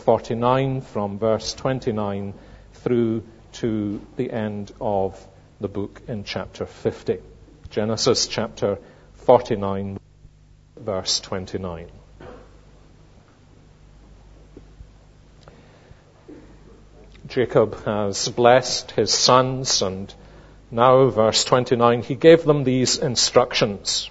49 from verse 29 through to the end of the book in chapter 50. Genesis chapter 49, verse 29. Jacob has blessed his sons, and now, verse 29, he gave them these instructions.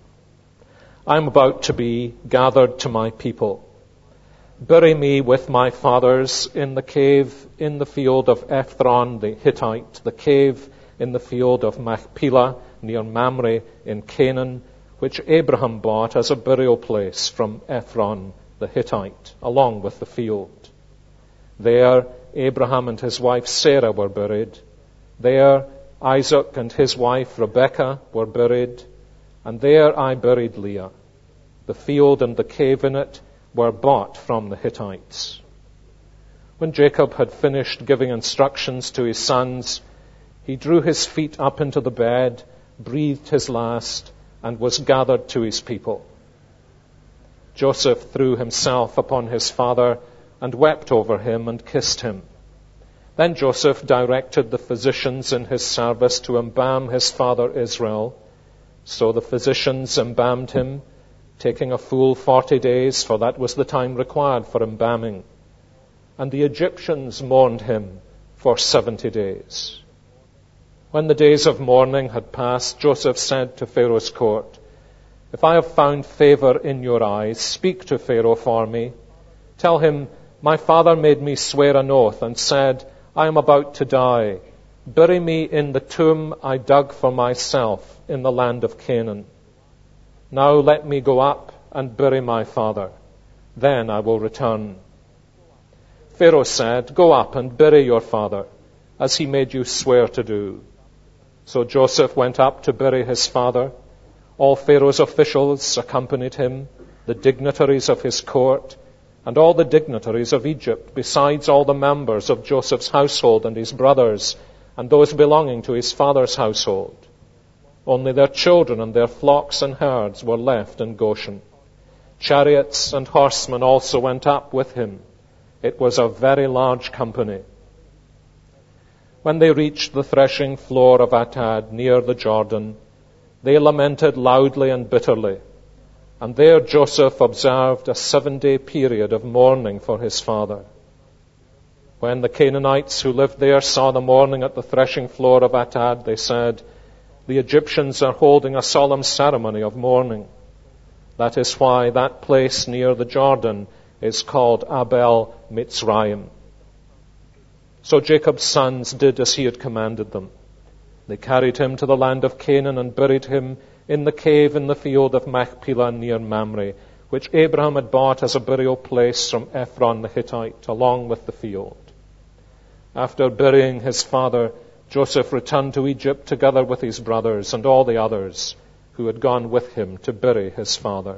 I am about to be gathered to my people. Bury me with my fathers in the cave in the field of Ephron the Hittite, the cave in the field of Machpelah near Mamre in Canaan, which Abraham bought as a burial place from Ephron the Hittite, along with the field. There Abraham and his wife Sarah were buried. There Isaac and his wife Rebekah were buried. And there I buried Leah. The field and the cave in it were bought from the Hittites. When Jacob had finished giving instructions to his sons, he drew his feet up into the bed, breathed his last, and was gathered to his people. Joseph threw himself upon his father and wept over him and kissed him. Then Joseph directed the physicians in his service to embalm his father Israel. So the physicians embalmed him, taking a full 40 days, for that was the time required for embalming. And the Egyptians mourned him for 70 days. When the days of mourning had passed, Joseph said to Pharaoh's court, If I have found favor in your eyes, speak to Pharaoh for me. Tell him, my father made me swear an oath and said, I am about to die. Bury me in the tomb I dug for myself in the land of Canaan. Now let me go up and bury my father. Then I will return. Pharaoh said, Go up and bury your father, as he made you swear to do. So Joseph went up to bury his father. All Pharaoh's officials accompanied him, the dignitaries of his court, and all the dignitaries of Egypt, besides all the members of Joseph's household and his brothers, and those belonging to his father's household. Only their children and their flocks and herds were left in Goshen. Chariots and horsemen also went up with him. It was a very large company. When they reached the threshing floor of Atad near the Jordan, they lamented loudly and bitterly. And there Joseph observed a 7-day period of mourning for his father. When the Canaanites who lived there saw the mourning at the threshing floor of Atad, they said, The Egyptians are holding a solemn ceremony of mourning. That is why that place near the Jordan is called Abel Mitzrayim. So Jacob's sons did as he had commanded them. They carried him to the land of Canaan and buried him in the cave in the field of Machpelah near Mamre, which Abraham had bought as a burial place from Ephron the Hittite, along with the field. After burying his father, Joseph returned to Egypt together with his brothers and all the others who had gone with him to bury his father.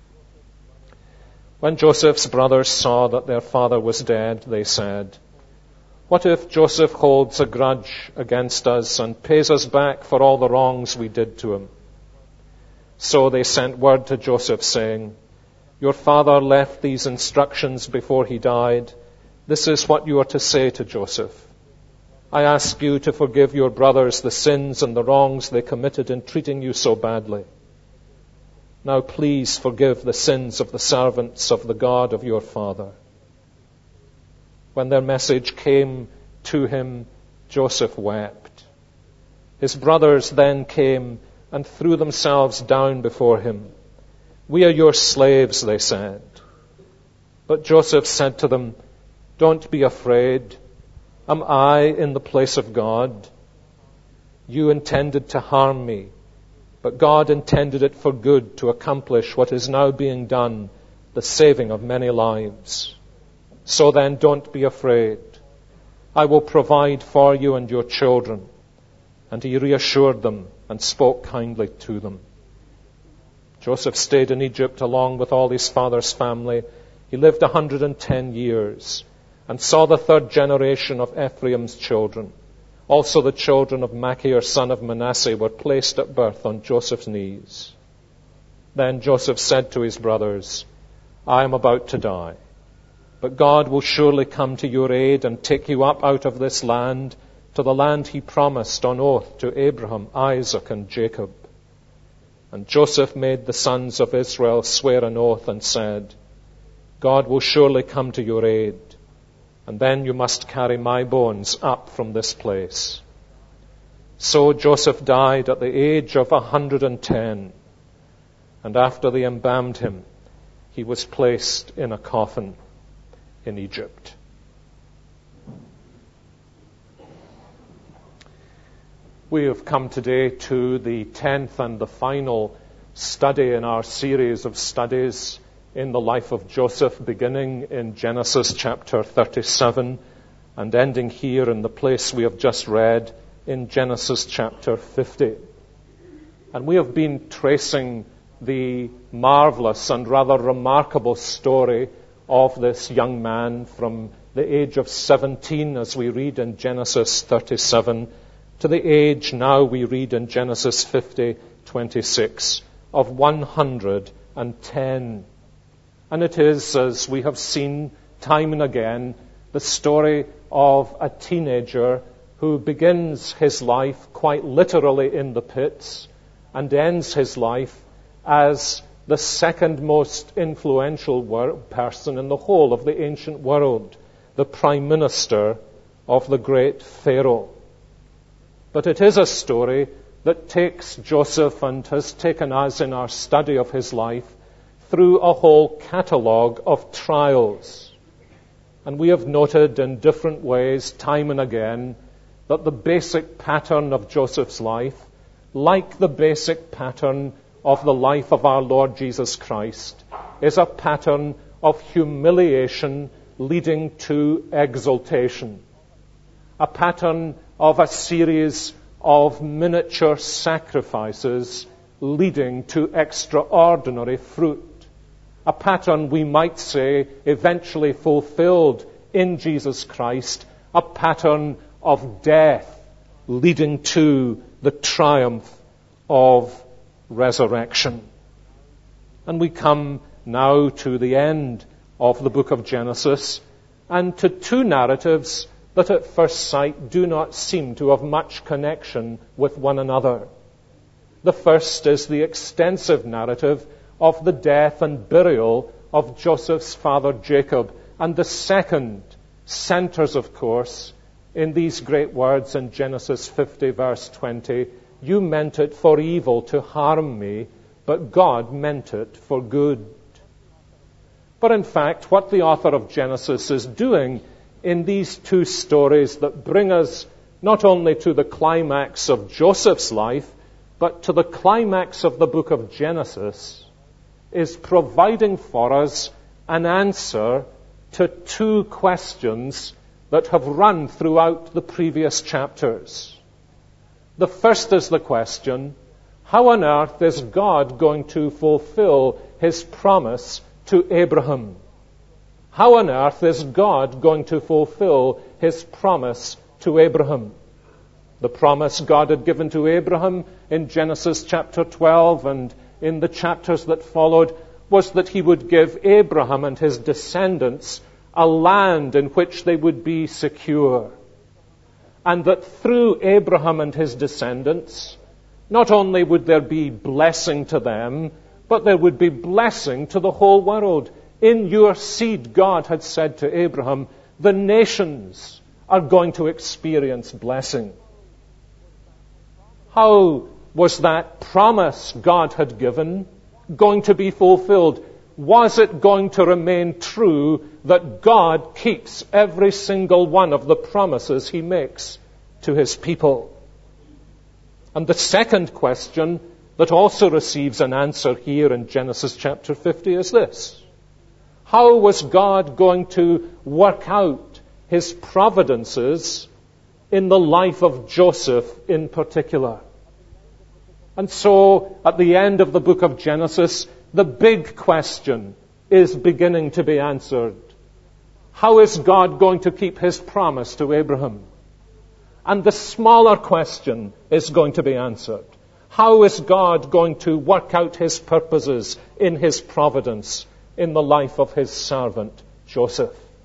When Joseph's brothers saw that their father was dead, they said, What if Joseph holds a grudge against us and pays us back for all the wrongs we did to him? So they sent word to Joseph saying, Your father left these instructions before he died. This is what you are to say to Joseph. I ask you to forgive your brothers the sins and the wrongs they committed in treating you so badly. Now please forgive the sins of the servants of the God of your father. When their message came to him, Joseph wept. His brothers then came and threw themselves down before him. We are your slaves, they said. But Joseph said to them, Don't be afraid. Am I in the place of God? You intended to harm me, but God intended it for good to accomplish what is now being done, the saving of many lives. So then, don't be afraid. I will provide for you and your children. And he reassured them and spoke kindly to them. Joseph stayed in Egypt along with all his father's family. He lived 110 years and saw the third generation of Ephraim's children. Also the children of Machir, son of Manasseh, were placed at birth on Joseph's knees. Then Joseph said to his brothers, I am about to die. But God will surely come to your aid and take you up out of this land to the land he promised on oath to Abraham, Isaac, and Jacob. And Joseph made the sons of Israel swear an oath and said, God will surely come to your aid, and then you must carry my bones up from this place. So Joseph died at the age of 110, and after they embalmed him, he was placed in a coffin in Egypt. We have come today to the 10th and the final study in our series of studies in the life of Joseph, beginning in Genesis chapter 37 and ending here in the place we have just read in Genesis chapter 50. And we have been tracing the marvelous and rather remarkable story of this young man from the age of 17, as we read in Genesis 37, to the age now we read in Genesis 50:26 of 110. And it is, as we have seen time and again, the story of a teenager who begins his life quite literally in the pits and ends his life as the second most influential person in the whole of the ancient world, the prime minister of the great Pharaoh. But it is a story that takes Joseph and has taken us in our study of his life through a whole catalogue of trials. And we have noted in different ways, time and again, that the basic pattern of Joseph's life, like the basic pattern of the life of our Lord Jesus Christ, is a pattern of humiliation leading to exaltation. A pattern of a series of miniature sacrifices leading to extraordinary fruit. A pattern, we might say, eventually fulfilled in Jesus Christ, a pattern of death leading to the triumph of resurrection. And we come now to the end of the book of Genesis and to two narratives that at first sight do not seem to have much connection with one another. The first is the extensive narrative of the death and burial of Joseph's father Jacob, and the second centers, of course, in these great words in Genesis 50 verse 20, you meant it for evil to harm me, but God meant it for good. But in fact, what the author of Genesis is doing in these two stories that bring us not only to the climax of Joseph's life, but to the climax of the book of Genesis, is providing for us an answer to two questions that have run throughout the previous chapters. The first is the question, how on earth is God going to fulfill his promise to Abraham? How on earth is God going to fulfill his promise to Abraham? The promise God had given to Abraham in Genesis chapter 12 and in the chapters that followed was that he would give Abraham and his descendants a land in which they would be secure. And that through Abraham and his descendants, not only would there be blessing to them, but there would be blessing to the whole world. In your seed, God had said to Abraham, the nations are going to experience blessing. How was that promise God had given going to be fulfilled? Was it going to remain true that God keeps every single one of the promises he makes to his people? And the second question that also receives an answer here in Genesis chapter 50 is this. How was God going to work out his providences in the life of Joseph in particular? And so, at the end of the book of Genesis, the big question is beginning to be answered. How is God going to keep his promise to Abraham? And the smaller question is going to be answered. How is God going to work out his purposes in his providence in the life of his servant Joseph?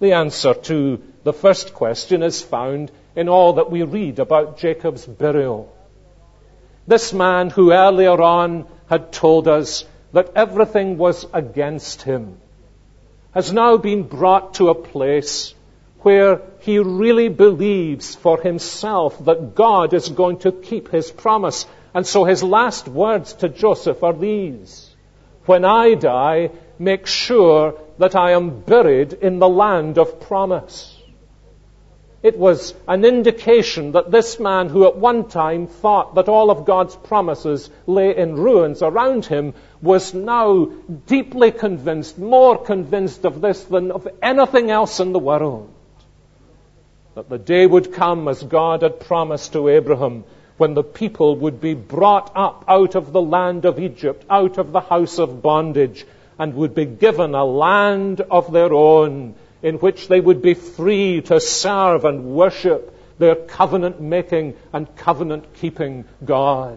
The answer to the first question is found in all that we read about Jacob's burial. This man who earlier on had told us that everything was against him has now been brought to a place where he really believes for himself that God is going to keep his promise. And so his last words to Joseph are these: "When I die, make sure that I am buried in the land of promise." It was an indication that this man, who at one time thought that all of God's promises lay in ruins around him, was now deeply convinced, more convinced of this than of anything else in the world, that the day would come, as God had promised to Abraham, when the people would be brought up out of the land of Egypt, out of the house of bondage, and would be given a land of their own, in which they would be free to serve and worship their covenant-making and covenant-keeping God.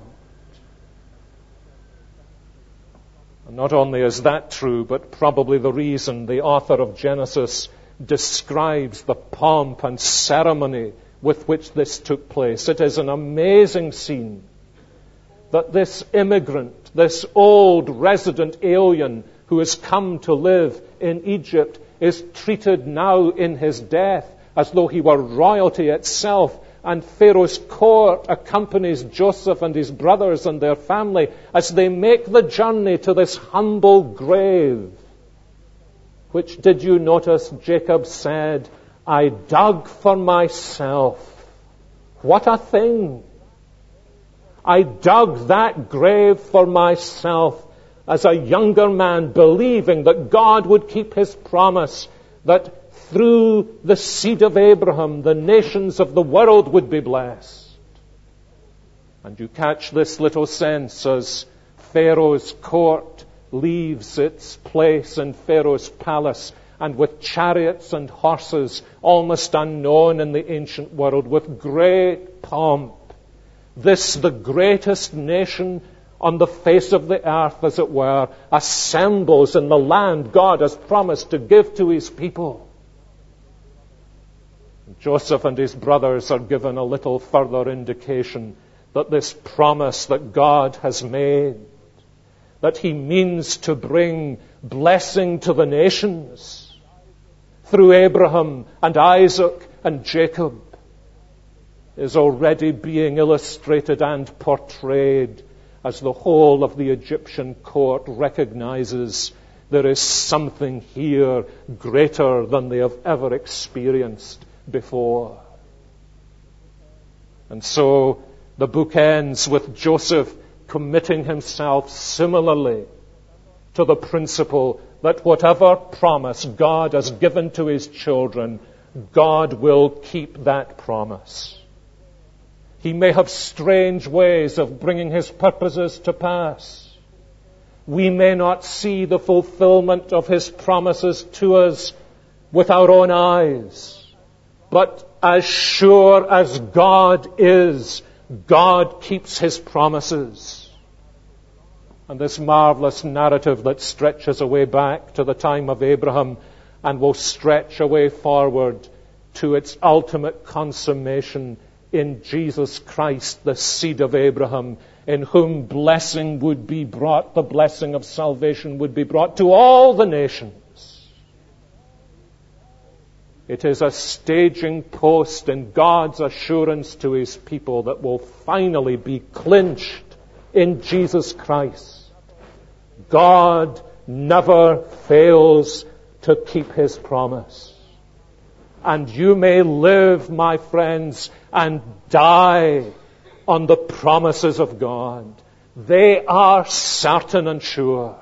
And not only is that true, but probably the reason the author of Genesis describes the pomp and ceremony with which this took place. It is an amazing scene that this immigrant, this old resident alien who has come to live in Egypt, is treated now in his death as though he were royalty itself, and Pharaoh's court accompanies Joseph and his brothers and their family as they make the journey to this humble grave, which, did you notice, Jacob said, "I dug for myself." What a thing! I dug that grave for myself as a younger man, believing that God would keep his promise, that through the seed of Abraham, the nations of the world would be blessed. And you catch this little sense as Pharaoh's court leaves its place in Pharaoh's palace, and with chariots and horses almost unknown in the ancient world, with great pomp, this, the greatest nation on the face of the earth, as it were, assembles in the land God has promised to give to his people. Joseph and his brothers are given a little further indication that this promise that God has made, that he means to bring blessing to the nations through Abraham and Isaac and Jacob, is already being illustrated and portrayed as the whole of the Egyptian court recognizes there is something here greater than they have ever experienced before. And so the book ends with Joseph committing himself similarly to the principle that whatever promise God has given to his children, God will keep that promise. He may have strange ways of bringing his purposes to pass. We may not see the fulfillment of his promises to us with our own eyes. But as sure as God is, God keeps his promises. And this marvelous narrative that stretches away back to the time of Abraham and will stretch away forward to its ultimate consummation in Jesus Christ, the seed of Abraham, in whom blessing would be brought, the blessing of salvation would be brought to all the nations. It is a staging post in God's assurance to his people that will finally be clinched in Jesus Christ. God never fails to keep his promise. And you may live, my friends, and die on the promises of God. They are certain and sure.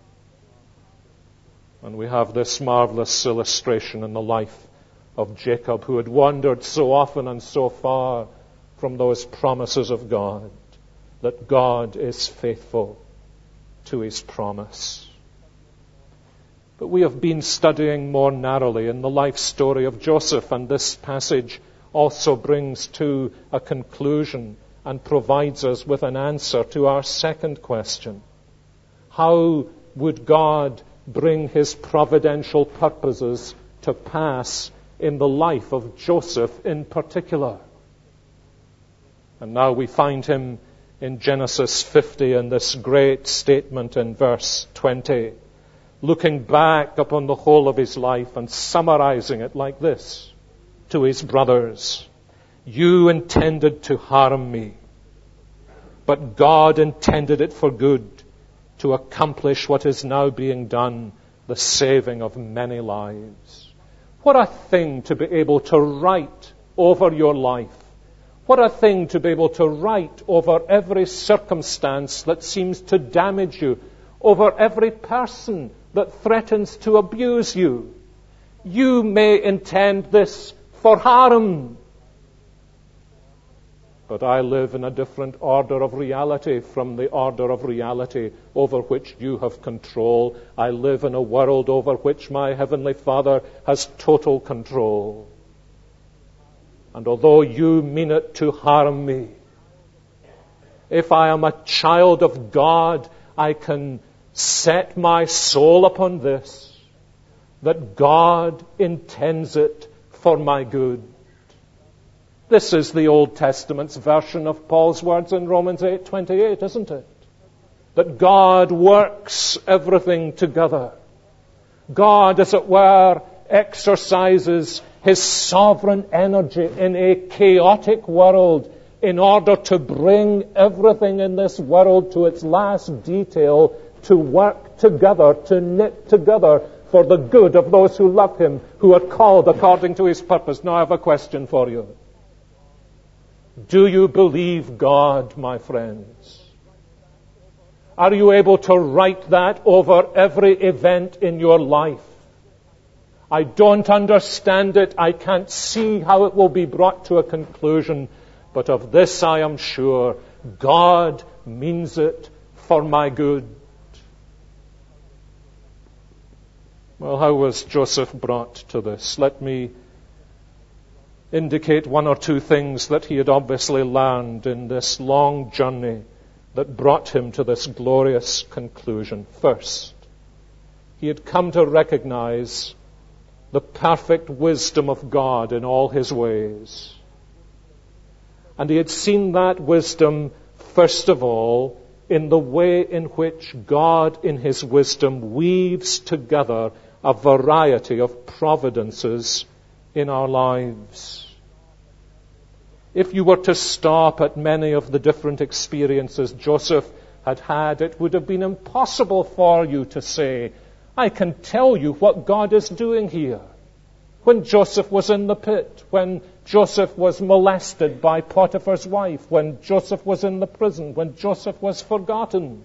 And we have this marvelous illustration in the life of Jacob, who had wandered so often and so far from those promises of God, that God is faithful to his promise. But we have been studying more narrowly in the life story of Joseph, and this passage also brings to a conclusion and provides us with an answer to our second question. How would God bring his providential purposes to pass in the life of Joseph in particular. And now we find him in Genesis 50 in this great statement in verse 20, looking back upon the whole of his life and summarizing it like this to his brothers: "You intended to harm me, but God intended it for good, to accomplish what is now being done, the saving of many lives." What a thing to be able to write over your life. What a thing to be able to write over every circumstance that seems to damage you, over every person that threatens to abuse you. You may intend this for harm, but I live in a different order of reality from the order of reality over which you have control. I live in a world over which my Heavenly Father has total control. And although you mean it to harm me, if I am a child of God, I can set my soul upon this, that God intends it for my good. This is the Old Testament's version of Paul's words in Romans 8:28, isn't it? That God works everything together. God, as it were, exercises His sovereign energy in a chaotic world in order to bring everything in this world to its last detail, to work together, to knit together for the good of those who love Him, who are called according to His purpose. Now I have a question for you. Do you believe God, my friends? Are you able to write that over every event in your life? I don't understand it. I can't see how it will be brought to a conclusion. But of this I am sure, God means it for my good. Well, how was Joseph brought to this? Let me indicate one or two things that he had obviously learned in this long journey that brought him to this glorious conclusion. First, he had come to recognize the perfect wisdom of God in all His ways. And he had seen that wisdom, first of all, in the way in which God, in His wisdom, weaves together a variety of providences in our lives. If you were to stop at many of the different experiences Joseph had had, it would have been impossible for you to say, I can tell you what God is doing here. When Joseph was in the pit, when Joseph was molested by Potiphar's wife, when Joseph was in the prison, when Joseph was forgotten.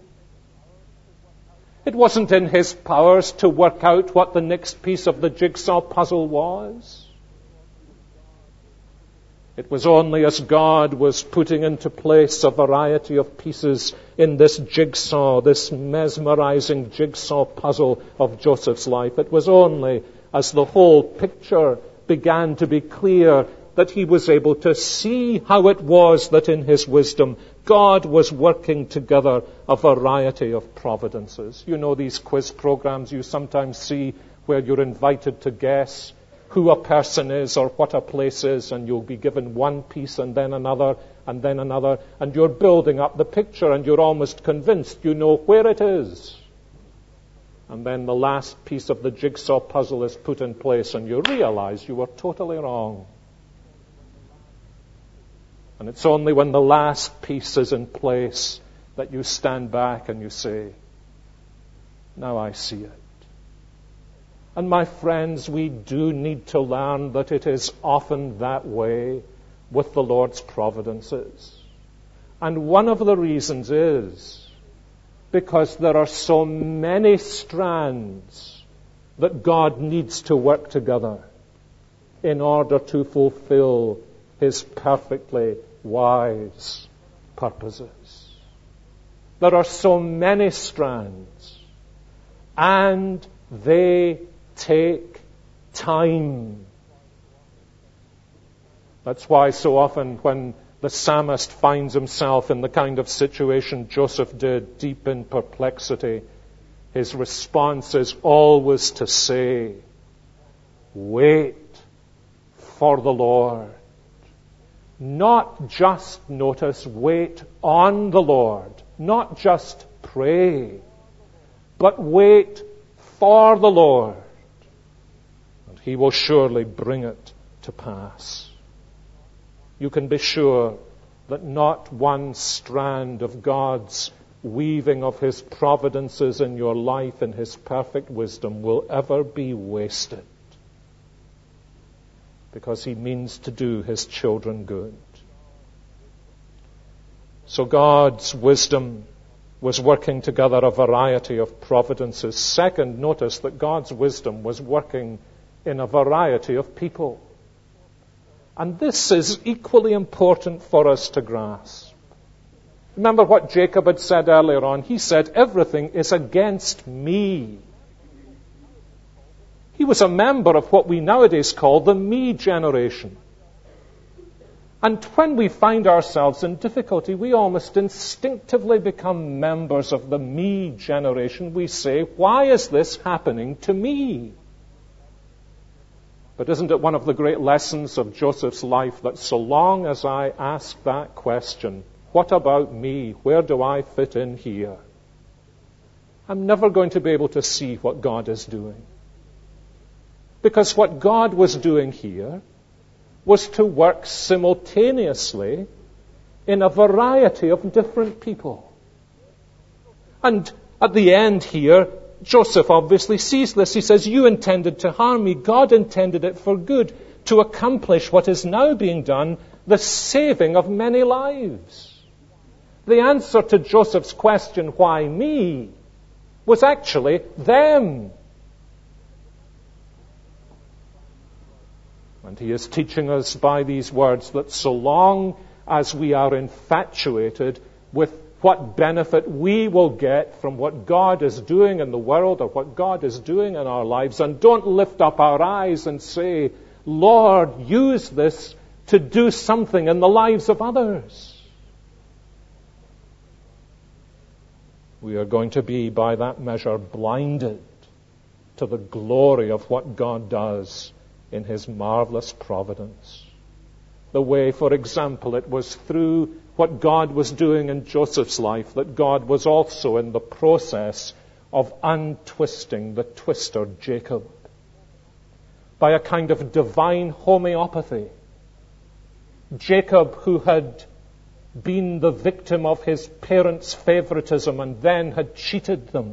It wasn't in his powers to work out what the next piece of the jigsaw puzzle was. It was only as God was putting into place a variety of pieces in this jigsaw, this mesmerizing jigsaw puzzle of Joseph's life. It was only as the whole picture began to be clear that he was able to see how it was that in His wisdom God was working together a variety of providences. You know these quiz programs you sometimes see where you're invited to guess who a person is or what a place is, and you'll be given one piece and then another, and you're building up the picture and you're almost convinced you know where it is. And then the last piece of the jigsaw puzzle is put in place and you realize you were totally wrong. And it's only when the last piece is in place that you stand back and you say, now I see it. And my friends, we do need to learn that it is often that way with the Lord's providences. And one of the reasons is because there are so many strands that God needs to work together in order to fulfill His perfectly wise purposes. There are so many strands, and they take time. That's why so often when the psalmist finds himself in the kind of situation Joseph did, deep in perplexity, his response is always to say, wait for the Lord. Not just, notice, wait on the Lord. Not just pray, but wait for the Lord. And He will surely bring it to pass. You can be sure that not one strand of God's weaving of His providences in your life in His perfect wisdom will ever be wasted, because He means to do His children good. So God's wisdom was working together a variety of providences. Second, notice that God's wisdom was working in a variety of people. And this is equally important for us to grasp. Remember what Jacob had said earlier on. He said, everything is against me. He was a member of what we nowadays call the me generation. And when we find ourselves in difficulty, we almost instinctively become members of the me generation. We say, why is this happening to me? But isn't it one of the great lessons of Joseph's life that so long as I ask that question, what about me? Where do I fit in here? I'm never going to be able to see what God is doing. Because what God was doing here was to work simultaneously in a variety of different people. And at the end here, Joseph obviously sees this. He says, you intended to harm me. God intended it for good, to accomplish what is now being done, the saving of many lives. The answer to Joseph's question, why me, was actually them. And he is teaching us by these words that so long as we are infatuated with what benefit we will get from what God is doing in the world or what God is doing in our lives, and don't lift up our eyes and say, Lord, use this to do something in the lives of others, we are going to be, by that measure, blinded to the glory of what God does in His marvelous providence. The way, for example, it was through what God was doing in Joseph's life that God was also in the process of untwisting the twister Jacob. By a kind of divine homeopathy, Jacob, who had been the victim of his parents' favoritism and then had cheated them,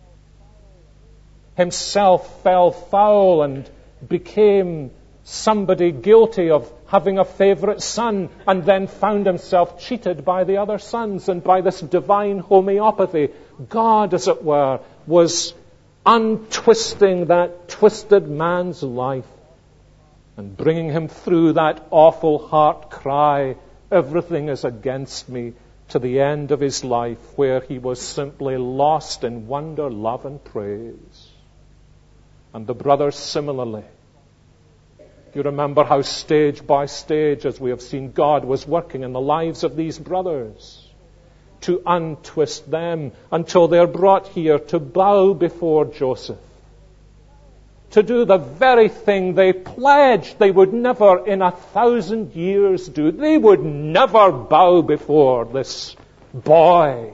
himself fell foul and became somebody guilty of having a favorite son, and then found himself cheated by the other sons. And by this divine homeopathy, God, as it were, was untwisting that twisted man's life and bringing him through that awful heart cry, everything is against me, to the end of his life, where he was simply lost in wonder, love, and praise. And the brothers similarly. You remember how stage by stage, as we have seen, God was working in the lives of these brothers to untwist them until they're brought here to bow before Joseph, to do the very thing they pledged they would never in 1,000 years do. They would never bow before this boy.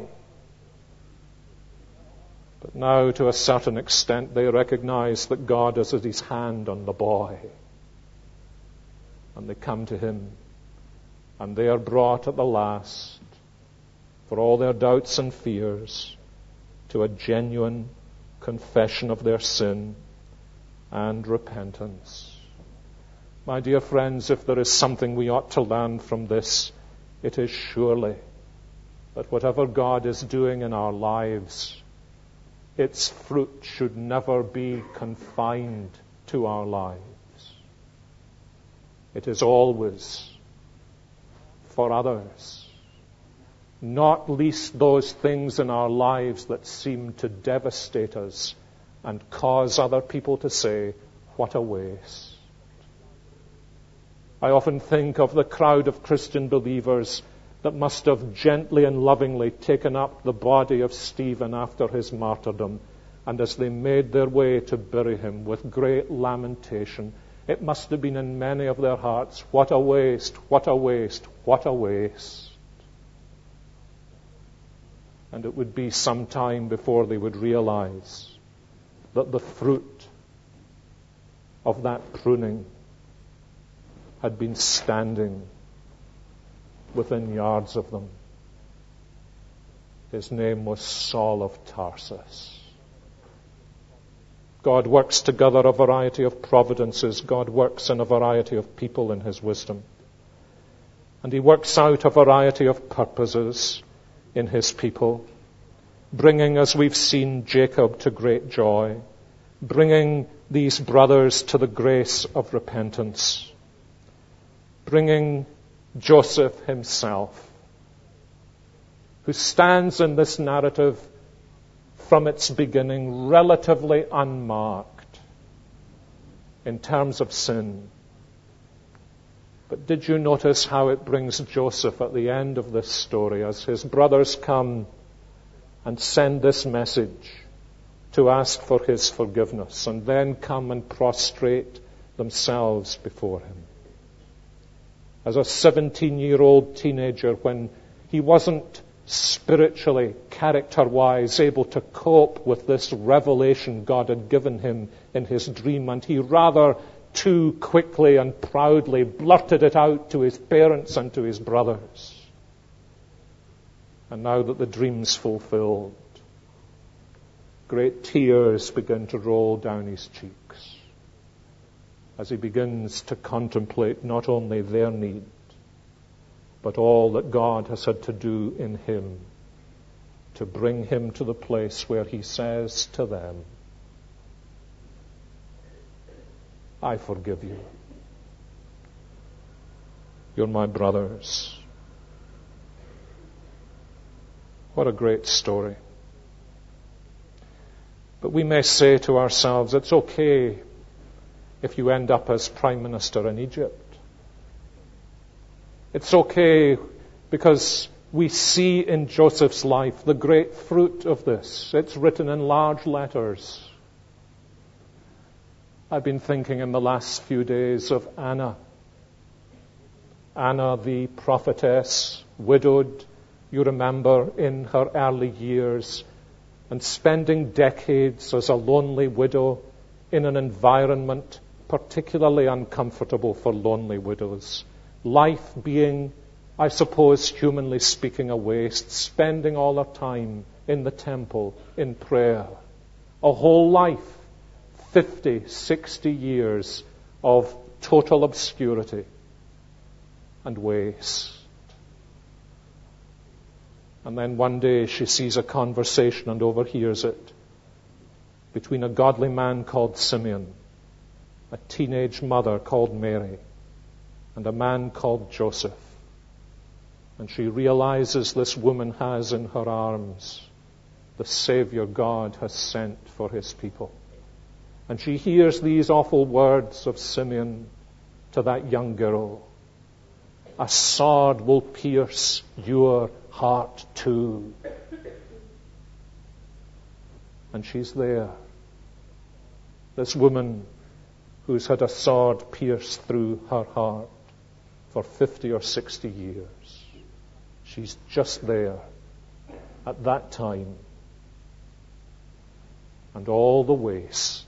But now, to a certain extent, they recognize that God has His hand on the boy. And they come to Him, and they are brought at the last, for all their doubts and fears, to a genuine confession of their sin and repentance. My dear friends, if there is something we ought to learn from this, it is surely that whatever God is doing in our lives, its fruit should never be confined to our lives. It is always for others, not least those things in our lives that seem to devastate us and cause other people to say, what a waste. I often think of the crowd of Christian believers that must have gently and lovingly taken up the body of Stephen after his martyrdom And as they made their way to bury him with great lamentation, it must have been in many of their hearts, what a waste, what a waste, what a waste. And it would be some time before they would realize that the fruit of that pruning had been standing within yards of them. His name was Saul of Tarsus. God works together a variety of providences. God works in a variety of people in his wisdom. And he works out a variety of purposes in his people, bringing, as we've seen, Jacob to great joy, bringing these brothers to the grace of repentance, bringing Joseph himself, who stands in this narrative from its beginning relatively unmarked in terms of sin. But did you notice how it brings Joseph at the end of this story as his brothers come and send this message to ask for his forgiveness and then come and prostrate themselves before him? As a 17-year-old teenager, when he wasn't spiritually, character-wise, able to cope with this revelation God had given him in his dream, and he rather too quickly and proudly blurted it out to his parents and to his brothers. And now that the dream's fulfilled, great tears begin to roll down his cheeks as he begins to contemplate not only their need, but all that God has had to do in him to bring him to the place where he says to them, I forgive you. You're my brothers. What a great story. But we may say to ourselves, it's okay if you end up as Prime Minister in Egypt. It's okay because we see in Joseph's life the great fruit of this. It's written in large letters. I've been thinking in the last few days of Anna. Anna, the prophetess, widowed, you remember, in her early years, and spending decades as a lonely widow in an environment particularly uncomfortable for lonely widows. Life being, I suppose, humanly speaking, a waste, spending all her time in the temple, in prayer. A whole life, 50, 60 years of total obscurity and waste. And then one day she sees a conversation and overhears it between a godly man called Simeon, a teenage mother called Mary, and a man called Joseph. And she realizes this woman has in her arms the Savior God has sent for his people. And she hears these awful words of Simeon to that young girl. A sword will pierce your heart too. And she's there. This woman who's had a sword pierced through her heart for 50 or 60 years. She's just there at that time. And all the waste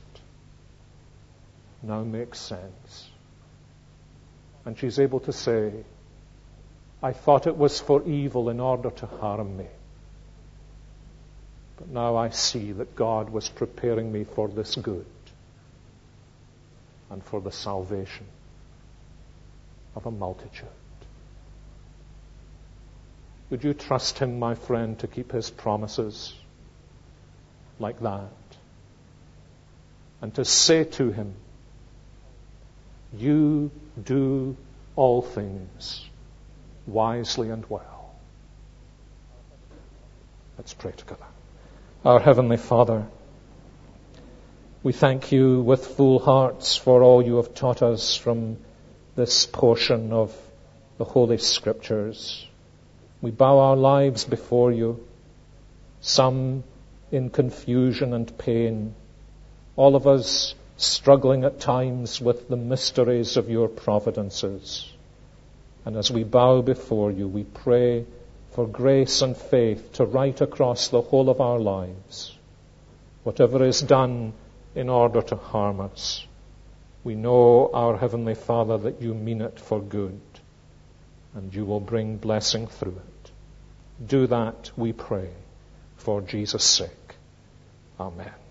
now makes sense. And she's able to say, I thought it was for evil in order to harm me. But now I see that God was preparing me for this good and for the salvation of a multitude. Would you trust him, my friend, to keep his promises like that? And to say to him, you do all things wisely and well. Let's pray together. Our Heavenly Father, we thank you with full hearts for all you have taught us from this portion of the Holy Scriptures. We bow our lives before you, some in confusion and pain, all of us struggling at times with the mysteries of your providences. And as we bow before you, we pray for grace and faith to write across the whole of our lives whatever is done in order to harm us. We know, our Heavenly Father, that you mean it for good, and you will bring blessing through it. Do that, we pray, for Jesus' sake. Amen.